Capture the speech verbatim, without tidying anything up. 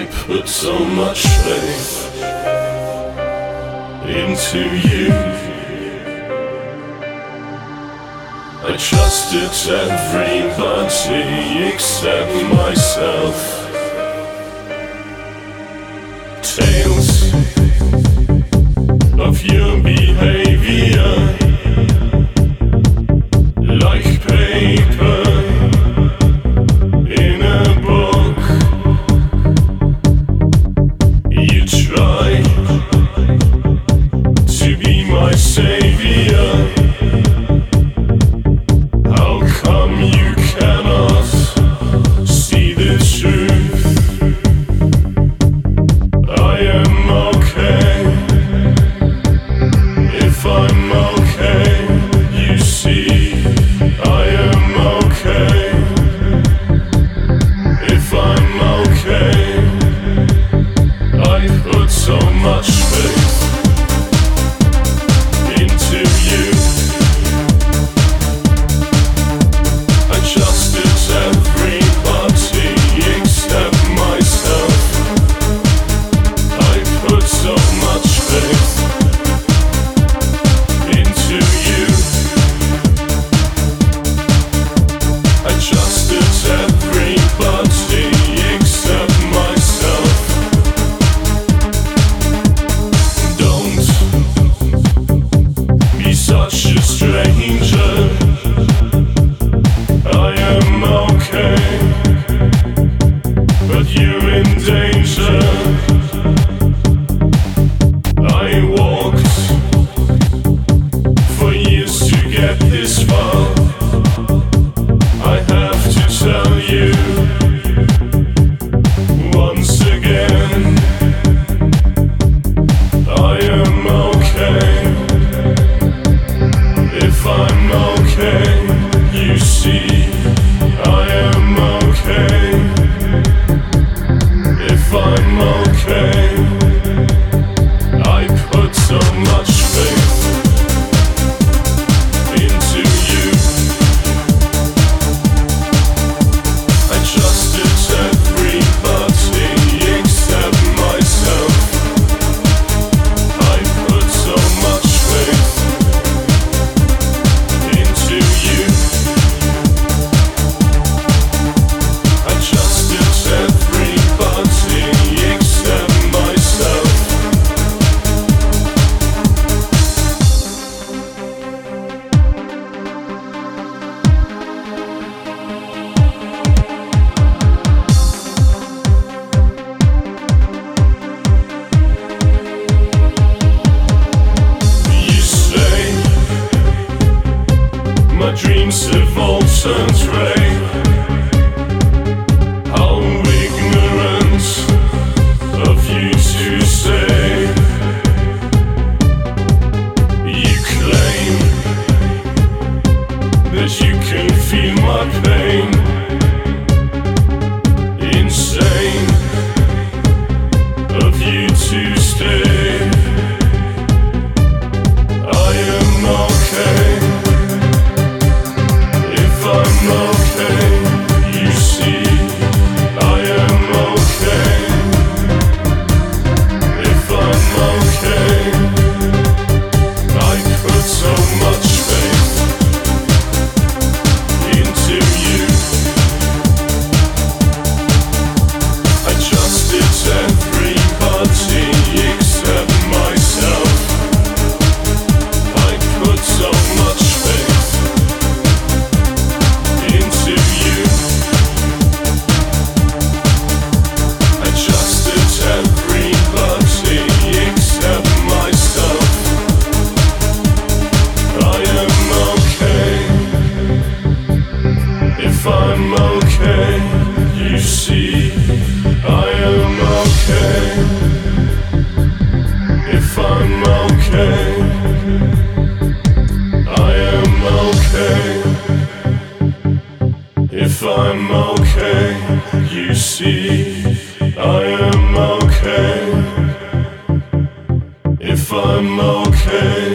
I put so much faith into you. I trusted everybody except myself. Tales of your behavior, like paper in a book. You try to be my savior. How come you cannot see the truth? I am okay if I'm okay. You see, I am okay if I'm okay. I put so much faith into you. I trusted everybody except myself. I put so much faith into you. I trusted everybody except myself. Don't be such a stranger. I am okay, but you're in danger. I walked for years to get this far. I have to tell you once again, I am okay if I'm okay. You see, I am okay if I'm okay. I put so much faith into you. I trusted everybody except myself. I put so much faith into you. I trusted everybody except myself. You say my dreams have all turned grey. How ignorant of you to say. You claim that you can feel my pain. Insane of you to stay. I am okay if I'm okay. You see, I am okay if I'm okay. I put so much faith into you. I trusted everybody except myself. I put so much faith into you. I trusted everybody except myself. I am okay if I'm okay. You see, I am okay if I'm okay. I am okay if I'm okay. You see, I am okay if I'm okay.